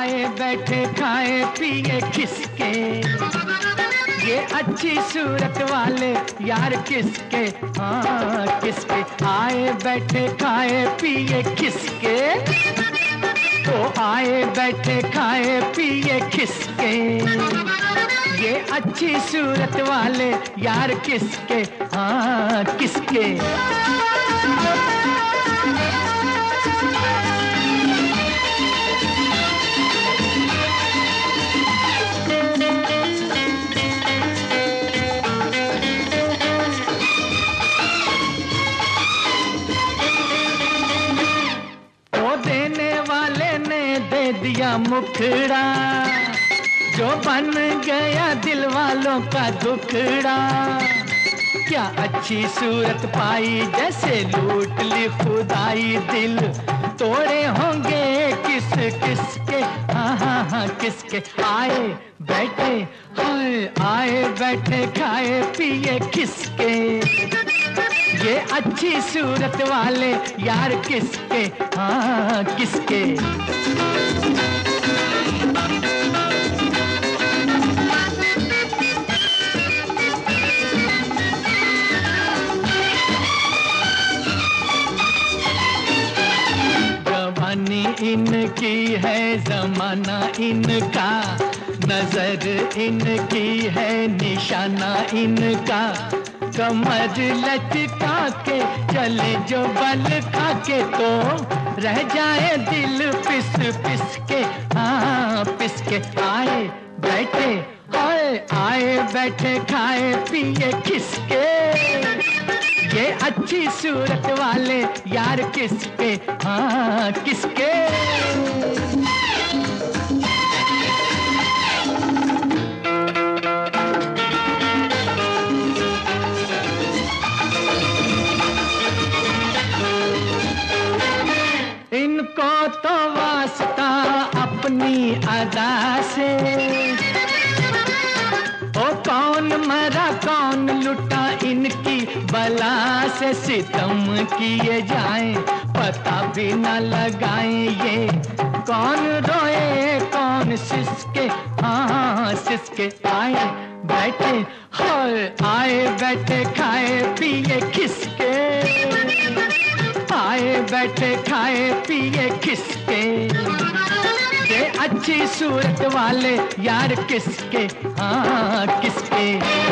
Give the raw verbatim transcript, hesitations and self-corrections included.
आए बैठे खाए पिए किसके, ये अच्छी सूरत वाले यार किसके, हाँ किसके। आए बैठे खाए पिए किसके, तो आए बैठे खाए पिए किसके, ये अच्छी सूरत वाले यार किसके, हाँ किसके। तो देने वाले ने दे दिया मुखड़ा, जो बन गया दिल वालों का दुखड़ा। क्या अच्छी सूरत पाई जैसे लूट ली खुदाई, दिल तोड़े होंगे किस किसके, हाँ हाँ हाँ किसके। आए बैठे हाय आए बैठे खाए पिए किसके, ये अच्छी सूरत वाले यार किसके, हाँ किसके। जवानी इनकी है जमाना इनका, नजर इनकी है निशाना इनका। कमर लचका के चले जो बल खा के, तो रह जाए दिल पिस पिस के, हाँ पिस के। आए बैठे आए आए बैठे खाए पिए किसके, ये अच्छी सूरत वाले यार किसके, हाँ किसके। इनको तो वास्ता अपनी अदा से, ओ कौन मरा कौन लुटा इनकी बला से। सितम किए जाएं पता भी न लगाएं, ये कौन रोए कौन सिसके, हाँ सिसके। आए बैठे हाय आए बैठे खाए पिए किसके, आए बैठे खाए पिए किसके, ये अच्छी सूरत वाले यार किसके, हाँ किसके।